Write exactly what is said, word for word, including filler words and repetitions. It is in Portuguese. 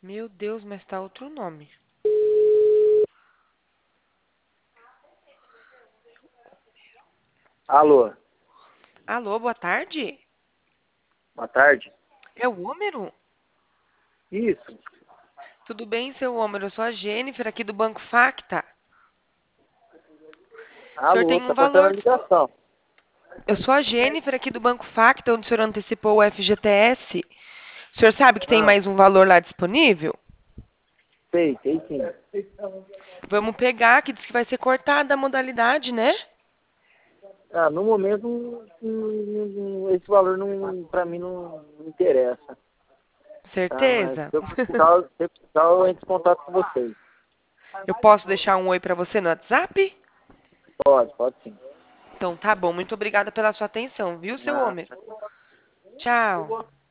Meu Deus, mas tá outro nome. Alô, Alô, boa tarde? boa tarde. É o Homero? Isso. Tudo bem, seu Homero? Eu sou a Jennifer aqui do Banco Facta. O senhor Alô, tem um tá cortando a valor disponível. ligação. Eu sou a Jennifer aqui do Banco Facta, onde o senhor antecipou o F G T S. O senhor sabe que tem Ah, mais um valor lá disponível? sei, sei sim. Vamos pegar, que diz que vai ser cortada a modalidade, né? Ah, no momento, não- não- esse valor não, pra mim não, não interessa. Tá, mas Certeza? se eu precisar, se eu precisar, eu entro em contato com vocês. Eu posso deixar um oi para você no WhatsApp? Pode, pode sim. Então tá bom, muito obrigada pela sua atenção, viu, seu Ah, Homer? Tchau.